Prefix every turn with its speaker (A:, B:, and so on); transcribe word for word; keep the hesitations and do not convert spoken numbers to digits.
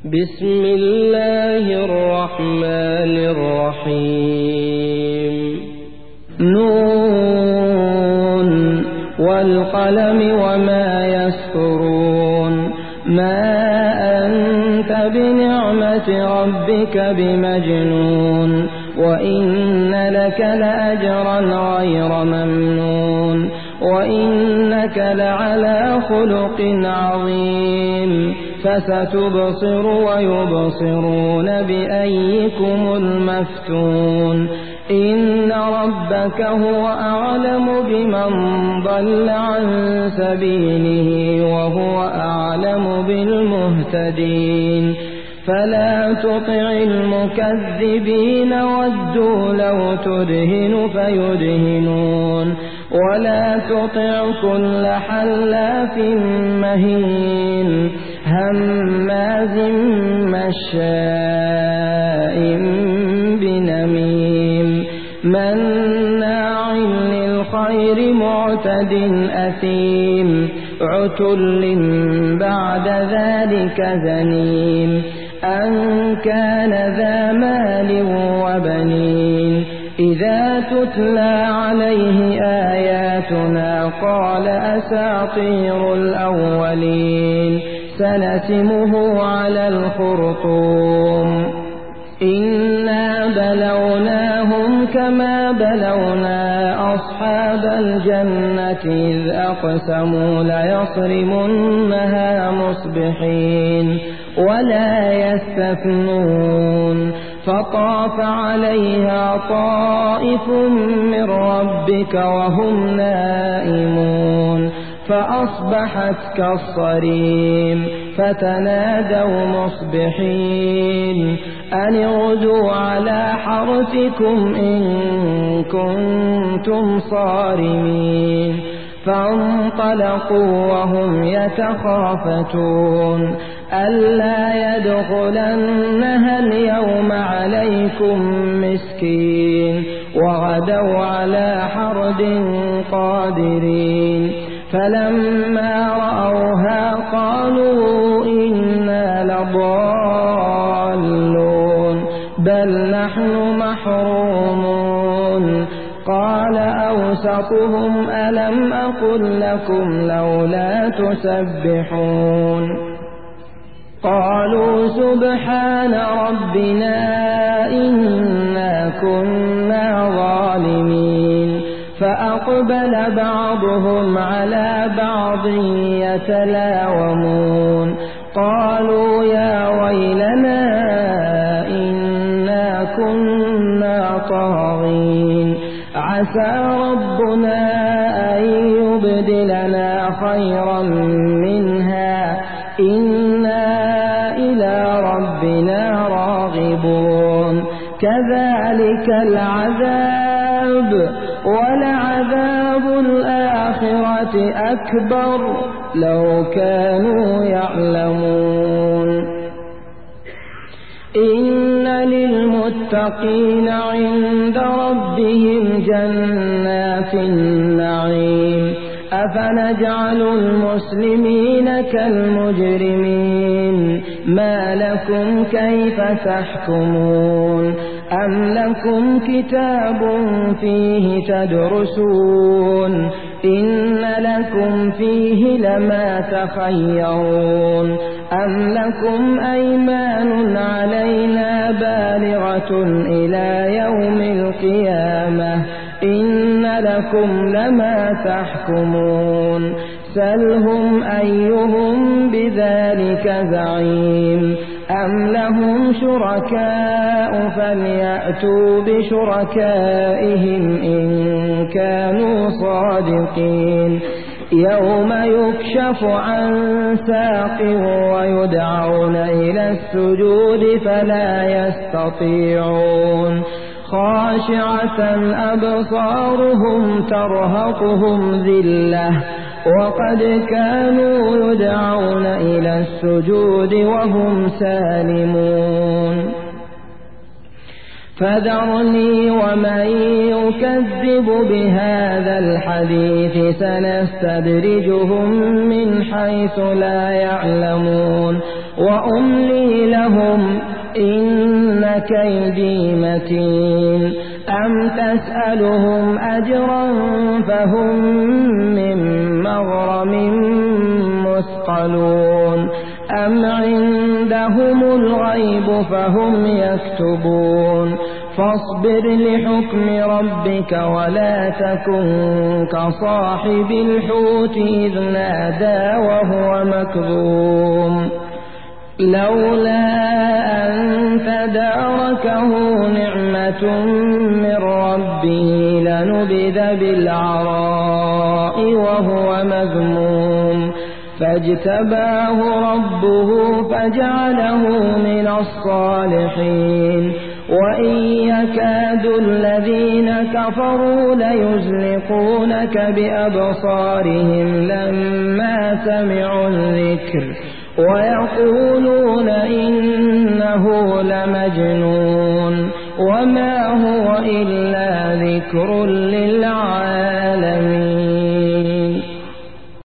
A: بسم الله الرحمن الرحيم نون والقلم وما يسطرون ما أنت بنعمة ربك بمجنون وإن لك لأجرا غير ممنون وإنك لعلى خلق عظيم فستبصر ويبصرون بأيكم المفتون إن ربك هو أعلم بمن ضل عن سبيله وهو أعلم بالمهتدين فلا تطع المكذبين ودوا لو تدهن فيدهنون ولا تطع كل حلاف مهين هماز مشاء بنميم مناع للخير معتد أثيم عتل بعد ذلك زنيم أن كان ذا مال وبنين إذا تتلى عليه آياتنا قال أساطير الأولين سنسمه على الخرطوم إنا بلوناهم كما بلونا أصحاب الجنة إذ أقسموا ليصرمنها مصبحين ولا يستثنون فطاف عليها طائف من ربك وهم نائمون فأصبحت كالصريم فتنادوا مصبحين أن اغدوا على حرثكم إن كنتم صارمين فانطلقوا وهم يتخافتون ألا يدخلنها اليوم عليكم مسكين وغدوا على حرد قادرين فلما رأوها قالوا إنا لضالون بل نحن محرومون قال أوسطهم ألم أقل لكم لولا تسبحون قالوا سبحان ربنا إنا كنا ظالمين فأقبل بعضهم على بعض يتلاومون قالوا يا ويلنا إنا كنا طاغين عسى ربنا أن يبدلنا خيرا منها إنا إلى ربنا راغبون كذلك العذاب ولعذاب الآخرة أكبر لو كانوا يعلمون إن للمتقين عند ربهم جنات النعيم أفنجعل المسلمين كالمجرمين ما لكم كيف تحكمون أم لكم كتاب فيه تدرسون إن لكم فيه لما تخيرون أم لكم أيمان علينا بالغة إلى يوم القيامة إن لكم لما تحكمون سلهم أيهم بذلك زعيم أم لهم شركاء فليأتوا بشركائهم إن كانوا صادقين يوم يكشف عن ساق ويدعون إلى السجود فلا يستطيعون خاشعة أبصارهم ترهقهم ذلة وقد كانوا يدعون إلى السجود وهم سالمون فذرني ومن يكذب بهذا الحديث سنستدرجهم من حيث لا يعلمون وأملي لهم إن كيدي متين أم تسألهم أجرا فهم من مغرم مثقلون أم عندهم الغيب فهم يكتبون فاصبر لحكم ربك ولا تكن كصاحب الحوت إذ نادى وهو مكظوم لولا أن تداركه نعمة من ربه لنبذ بالعراء وهو مذموم فاجتباه ربه فجعله من الصالحين وإن يكاد الذين كفروا ليزلقونك بأبصارهم لما سمعوا الذكر ويقولون إنه لمجنون وما هو